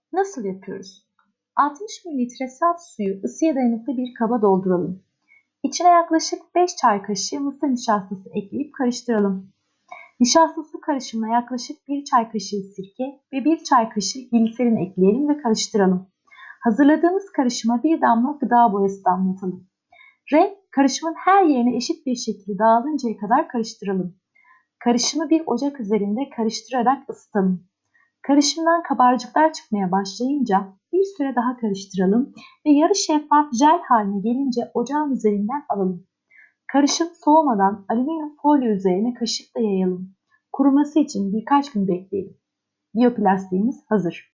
Nasıl yapıyoruz? 60 ml saf suyu ısıya dayanıklı bir kaba dolduralım. İçine yaklaşık 5 çay kaşığı mısır nişastası ekleyip karıştıralım. Nişastalı karışımına yaklaşık 1 çay kaşığı sirke ve 1 çay kaşığı gliserin ekleyelim ve karıştıralım. Hazırladığımız karışıma bir damla gıda boyası damlatalım. Renk karışımın her yerine eşit bir şekilde dağılıncaya kadar karıştıralım. Karışımı bir ocak üzerinde karıştırarak ısıtalım. Karışımdan kabarcıklar çıkmaya başlayınca bir süre daha karıştıralım ve yarı şeffaf jel haline gelince ocağın üzerinden alalım. Karışım soğumadan alüminyum folyo üzerine kaşıkla yayalım. Kuruması için birkaç gün bekleyelim. Biyoplastiğimiz hazır.